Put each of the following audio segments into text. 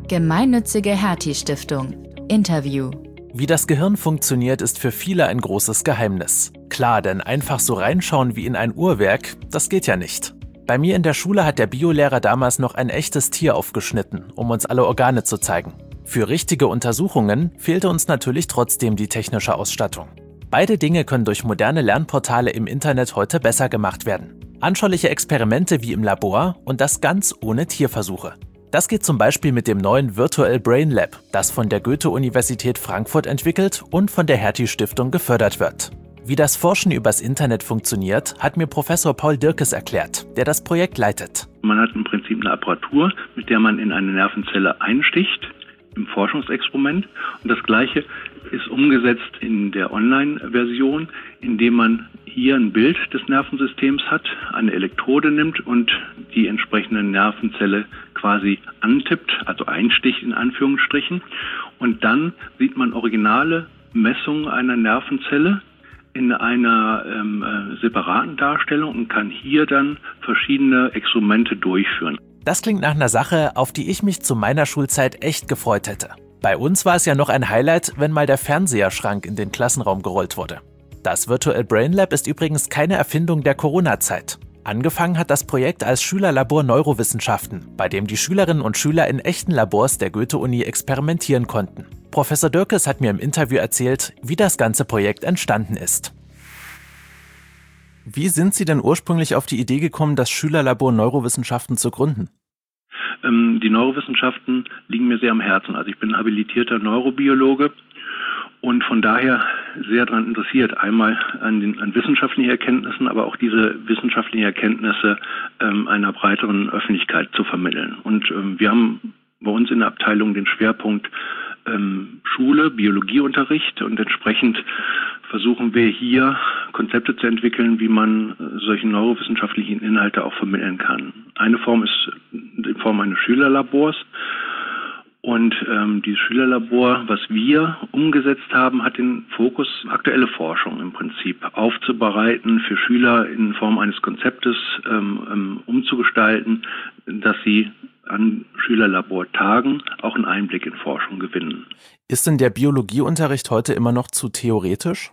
Gemeinnützige Hertie-Stiftung. Interview. Wie das Gehirn funktioniert, ist für viele ein großes Geheimnis. Klar, denn einfach so reinschauen wie in ein Uhrwerk, das geht ja nicht. Bei mir in der Schule hat der Biolehrer damals noch ein echtes Tier aufgeschnitten, um uns alle Organe zu zeigen. Für richtige Untersuchungen fehlte uns natürlich trotzdem die technische Ausstattung. Beide Dinge können durch moderne Lernportale im Internet heute besser gemacht werden. Anschauliche Experimente wie im Labor und das ganz ohne Tierversuche. Das geht zum Beispiel mit dem neuen Virtual Brain Lab, das von der Goethe-Universität Frankfurt entwickelt und von der Hertie-Stiftung gefördert wird. Wie das Forschen übers Internet funktioniert, hat mir Professor Paul Dirkes erklärt, der das Projekt leitet. Man hat im Prinzip eine Apparatur, mit der man in eine Nervenzelle einsticht, im Forschungsexperiment. Und das Gleiche ist umgesetzt in der Online-Version, indem man hier ein Bild des Nervensystems hat, eine Elektrode nimmt und die entsprechende Nervenzelle quasi antippt, also einsticht in Anführungsstrichen. Und dann sieht man originale Messungen einer Nervenzelle in einer separaten Darstellung und kann hier dann verschiedene Experimente durchführen. Das klingt nach einer Sache, auf die ich mich zu meiner Schulzeit echt gefreut hätte. Bei uns war es ja noch ein Highlight, wenn mal der Fernseherschrank in den Klassenraum gerollt wurde. Das Virtual Brain Lab ist übrigens keine Erfindung der Corona-Zeit. Angefangen hat das Projekt als Schülerlabor Neurowissenschaften, bei dem die Schülerinnen und Schüler in echten Labors der Goethe-Uni experimentieren konnten. Professor Dirkes hat mir im Interview erzählt, wie das ganze Projekt entstanden ist. Wie sind Sie denn ursprünglich auf die Idee gekommen, das Schülerlabor Neurowissenschaften zu gründen? Die Neurowissenschaften liegen mir sehr am Herzen. Also ich bin habilitierter Neurobiologe und von daher sehr daran interessiert, einmal an wissenschaftlichen Erkenntnissen, aber auch diese wissenschaftlichen Erkenntnisse einer breiteren Öffentlichkeit zu vermitteln. Und wir haben bei uns in der Abteilung den Schwerpunkt Schule, Biologieunterricht und entsprechend versuchen wir hier Konzepte zu entwickeln, wie man solche neurowissenschaftlichen Inhalte auch vermitteln kann. Eine Form ist in Form eines Schülerlabors. Und dieses Schülerlabor, was wir umgesetzt haben, hat den Fokus, aktuelle Forschung im Prinzip aufzubereiten, für Schüler in Form eines Konzeptes umzugestalten, dass sie an Schülerlabortagen auch einen Einblick in Forschung gewinnen. Ist denn der Biologieunterricht heute immer noch zu theoretisch?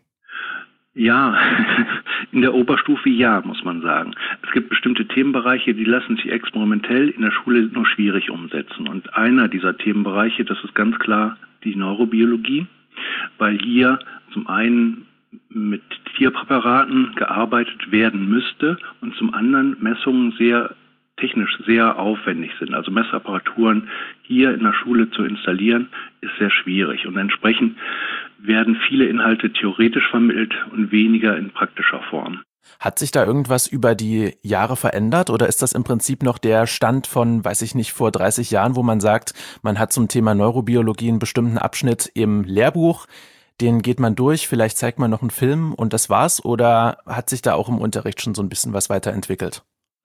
Ja, in der Oberstufe ja, muss man sagen. Es gibt bestimmte Themenbereiche, die lassen sich experimentell in der Schule nur schwierig umsetzen. Und einer dieser Themenbereiche, das ist ganz klar die Neurobiologie, weil hier zum einen mit Tierpräparaten gearbeitet werden müsste und zum anderen Messungen technisch sehr aufwendig sind. Also Messapparaturen hier in der Schule zu installieren, ist sehr schwierig. Und entsprechend werden viele Inhalte theoretisch vermittelt und weniger in praktischer Form. Hat sich da irgendwas über die Jahre verändert oder ist das im Prinzip noch der Stand von, weiß ich nicht, vor 30 Jahren, wo man sagt, man hat zum Thema Neurobiologie einen bestimmten Abschnitt im Lehrbuch, den geht man durch, vielleicht zeigt man noch einen Film und das war's, oder hat sich da auch im Unterricht schon so ein bisschen was weiterentwickelt?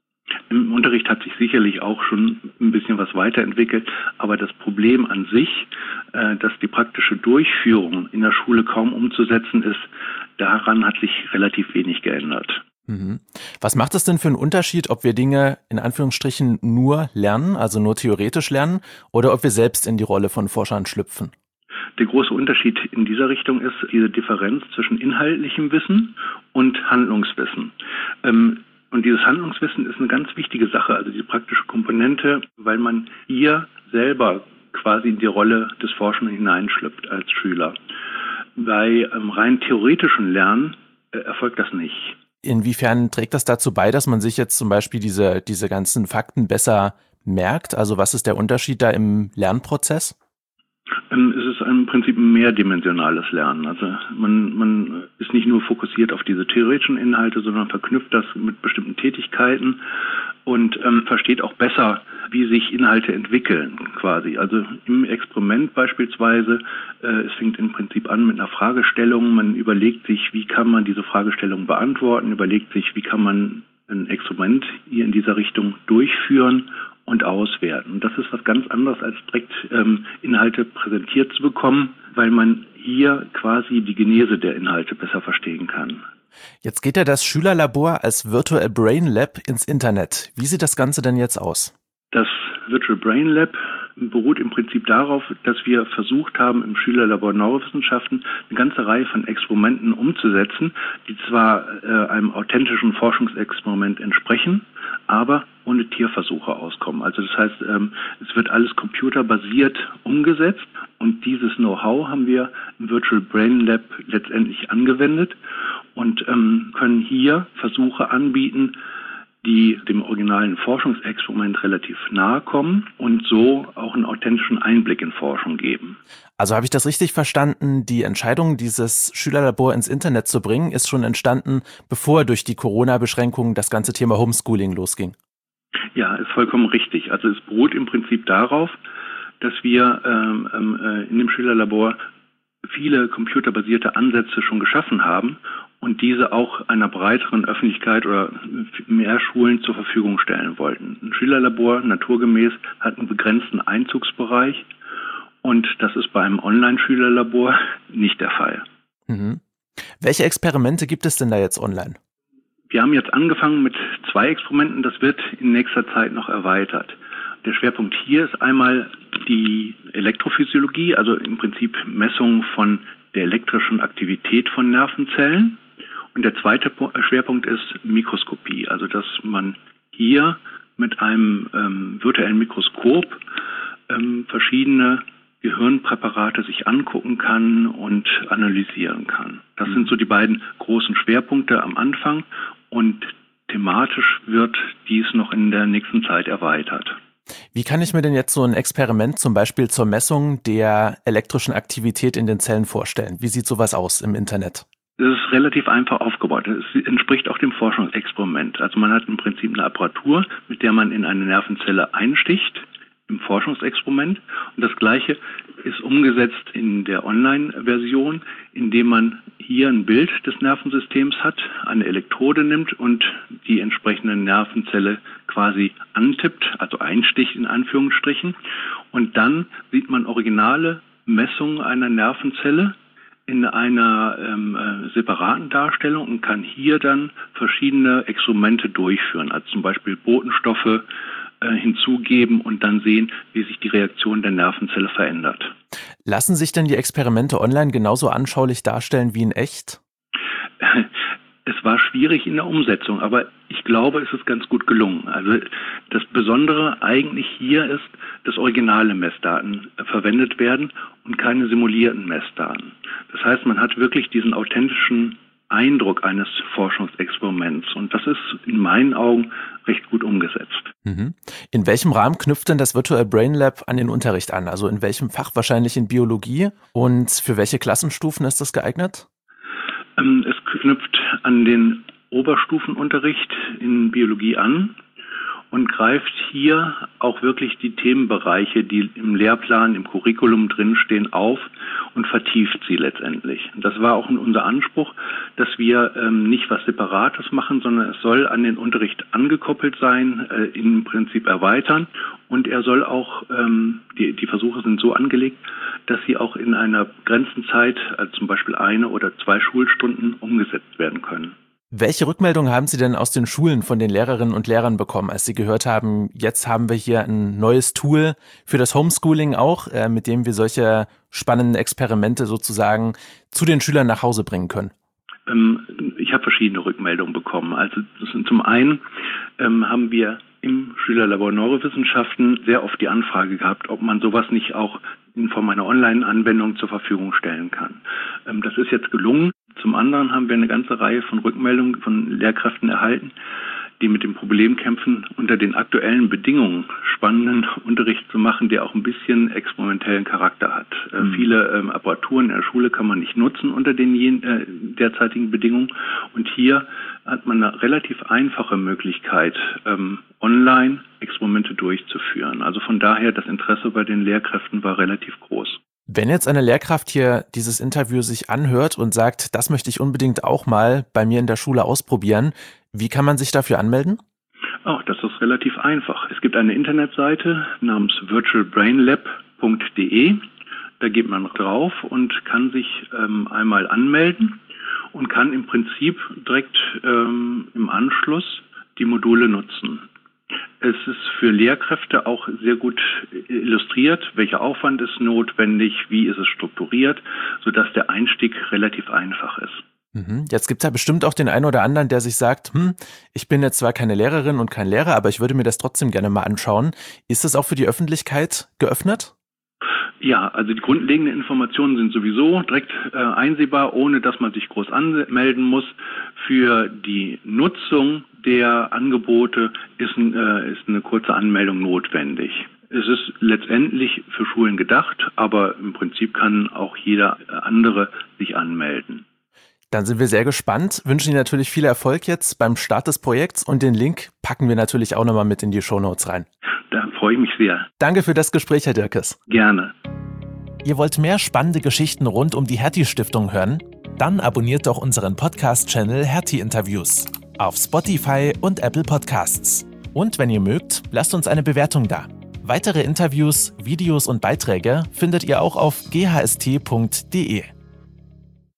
Im Unterricht hat sich sicherlich auch schon ein bisschen was weiterentwickelt, aber das Problem an sich, dass die praktische Durchführung in der Schule kaum umzusetzen ist, daran hat sich relativ wenig geändert. Was macht es denn für einen Unterschied, ob wir Dinge in Anführungsstrichen nur lernen, also nur theoretisch lernen, oder ob wir selbst in die Rolle von Forschern schlüpfen? Der große Unterschied in dieser Richtung ist diese Differenz zwischen inhaltlichem Wissen und Handlungswissen. Und dieses Handlungswissen ist eine ganz wichtige Sache, also diese praktische Komponente, weil man hier selber quasi in die Rolle des Forschenden hineinschlüpft als Schüler. Bei rein theoretischen Lernen erfolgt das nicht. Inwiefern trägt das dazu bei, dass man sich jetzt zum Beispiel diese ganzen Fakten besser merkt? Also was ist der Unterschied da im Lernprozess? Es ist im Prinzip ein mehrdimensionales Lernen. Also man ist nicht nur fokussiert auf diese theoretischen Inhalte, sondern verknüpft das mit bestimmten Tätigkeiten und versteht auch besser, wie sich Inhalte entwickeln quasi. Also im Experiment beispielsweise, es fängt im Prinzip an mit einer Fragestellung. Man überlegt sich, wie kann man diese Fragestellung beantworten, überlegt sich, wie kann man ein Experiment hier in dieser Richtung durchführen und auswerten. Das ist was ganz anderes, als direkt Inhalte präsentiert zu bekommen, weil man hier quasi die Genese der Inhalte besser verstehen kann. Jetzt geht ja das Schülerlabor als Virtual Brain Lab ins Internet. Wie sieht das Ganze denn jetzt aus? Das Virtual Brain Lab beruht im Prinzip darauf, dass wir versucht haben, im Schülerlabor Neurowissenschaften eine ganze Reihe von Experimenten umzusetzen, die zwar einem authentischen Forschungsexperiment entsprechen, aber ohne Tierversuche auskommen. Also das heißt, es wird alles computerbasiert umgesetzt und dieses Know-how haben wir im Virtual Brain Lab letztendlich angewendet und können hier Versuche anbieten, die dem originalen Forschungsexperiment relativ nahe kommen und so auch einen authentischen Einblick in Forschung geben. Also habe ich das richtig verstanden, die Entscheidung, dieses Schülerlabor ins Internet zu bringen, ist schon entstanden, bevor durch die Corona-Beschränkungen das ganze Thema Homeschooling losging? Ja, ist vollkommen richtig. Also es beruht im Prinzip darauf, dass wir in dem Schülerlabor viele computerbasierte Ansätze schon geschaffen haben und diese auch einer breiteren Öffentlichkeit oder mehr Schulen zur Verfügung stellen wollten. Ein Schülerlabor, naturgemäß, hat einen begrenzten Einzugsbereich und das ist bei einem Online-Schülerlabor nicht der Fall. Mhm. Welche Experimente gibt es denn da jetzt online? Wir haben jetzt angefangen mit 2 Experimenten, das wird in nächster Zeit noch erweitert. Der Schwerpunkt hier ist einmal die Elektrophysiologie, also im Prinzip Messung von der elektrischen Aktivität von Nervenzellen. Und der zweite Schwerpunkt ist Mikroskopie, also dass man hier mit einem virtuellen Mikroskop verschiedene Gehirnpräparate sich angucken kann und analysieren kann. Das sind so die beiden großen Schwerpunkte am Anfang und thematisch wird dies noch in der nächsten Zeit erweitert. Wie kann ich mir denn jetzt so ein Experiment zum Beispiel zur Messung der elektrischen Aktivität in den Zellen vorstellen? Wie sieht sowas aus im Internet? Das ist relativ einfach aufgebaut. Es entspricht auch dem Forschungsexperiment. Also man hat im Prinzip eine Apparatur, mit der man in eine Nervenzelle einsticht im Forschungsexperiment. Und das Gleiche ist umgesetzt in der Online-Version, indem man hier ein Bild des Nervensystems hat, eine Elektrode nimmt und die entsprechende Nervenzelle quasi antippt, also einsticht in Anführungsstrichen. Und dann sieht man originale Messungen einer Nervenzelle in einer separaten Darstellung und kann hier dann verschiedene Experimente durchführen, also zum Beispiel Botenstoffe hinzugeben und dann sehen, wie sich die Reaktion der Nervenzelle verändert. Lassen sich denn die Experimente online genauso anschaulich darstellen wie in echt? Es war schwierig in der Umsetzung, aber ich glaube, es ist ganz gut gelungen. Also das Besondere eigentlich hier ist, dass originale Messdaten verwendet werden und keine simulierten Messdaten. Das heißt, man hat wirklich diesen authentischen Eindruck eines Forschungsexperiments und das ist in meinen Augen recht gut umgesetzt. Mhm. In welchem Rahmen knüpft denn das Virtual Brain Lab an den Unterricht an? Also in welchem Fach? Wahrscheinlich in Biologie. Und für welche Klassenstufen ist das geeignet? Es knüpft an den Oberstufenunterricht in Biologie an und greift hier auch wirklich die Themenbereiche, die im Lehrplan, im Curriculum drinstehen, auf und vertieft sie letztendlich. Das war auch unser Anspruch, dass wir nicht was Separates machen, sondern es soll an den Unterricht angekoppelt sein, im Prinzip erweitern und er soll auch, die Versuche sind so angelegt, dass sie auch in einer begrenzten Zeit, also zum Beispiel 1 oder 2 Schulstunden, umgesetzt werden können. Welche Rückmeldungen haben Sie denn aus den Schulen von den Lehrerinnen und Lehrern bekommen, als Sie gehört haben, jetzt haben wir hier ein neues Tool für das Homeschooling auch, mit dem wir solche spannenden Experimente sozusagen zu den Schülern nach Hause bringen können? Ich habe verschiedene Rückmeldungen bekommen. Also zum einen haben wir im Schülerlabor Neurowissenschaften sehr oft die Anfrage gehabt, ob man sowas nicht auch in Form einer Online-Anwendung zur Verfügung stellen kann. Das ist jetzt gelungen. Zum anderen haben wir eine ganze Reihe von Rückmeldungen von Lehrkräften erhalten, die mit dem Problem kämpfen, unter den aktuellen Bedingungen spannenden Unterricht zu machen, der auch ein bisschen experimentellen Charakter hat. Viele Apparaturen in der Schule kann man nicht nutzen unter den derzeitigen Bedingungen. Und hier hat man eine relativ einfache Möglichkeit, online Experimente durchzuführen. Also von daher, das Interesse bei den Lehrkräften war relativ groß. Wenn jetzt eine Lehrkraft hier dieses Interview sich anhört und sagt, das möchte ich unbedingt auch mal bei mir in der Schule ausprobieren, wie kann man sich dafür anmelden? Das ist relativ einfach. Es gibt eine Internetseite namens virtualbrainlab.de. Da geht man drauf und kann sich einmal anmelden und kann im Prinzip direkt im Anschluss die Module nutzen. Es ist für Lehrkräfte auch sehr gut illustriert, welcher Aufwand ist notwendig, wie ist es strukturiert, sodass der Einstieg relativ einfach ist. Jetzt gibt es ja bestimmt auch den einen oder anderen, der sich sagt, ich bin jetzt zwar keine Lehrerin und kein Lehrer, aber ich würde mir das trotzdem gerne mal anschauen. Ist das auch für die Öffentlichkeit geöffnet? Ja, also die grundlegenden Informationen sind sowieso direkt einsehbar, ohne dass man sich groß anmelden muss. Für die Nutzung der Angebote ist eine kurze Anmeldung notwendig. Es ist letztendlich für Schulen gedacht, aber im Prinzip kann auch jeder andere sich anmelden. Dann sind wir sehr gespannt, wünschen Ihnen natürlich viel Erfolg jetzt beim Start des Projekts und den Link packen wir natürlich auch nochmal mit in die Shownotes rein. Da freue ich mich sehr. Danke für das Gespräch, Herr Dirkes. Gerne. Ihr wollt mehr spannende Geschichten rund um die Hertie-Stiftung hören? Dann abonniert doch unseren Podcast-Channel Hertie-Interviews auf Spotify und Apple Podcasts. Und wenn ihr mögt, lasst uns eine Bewertung da. Weitere Interviews, Videos und Beiträge findet ihr auch auf ghst.de.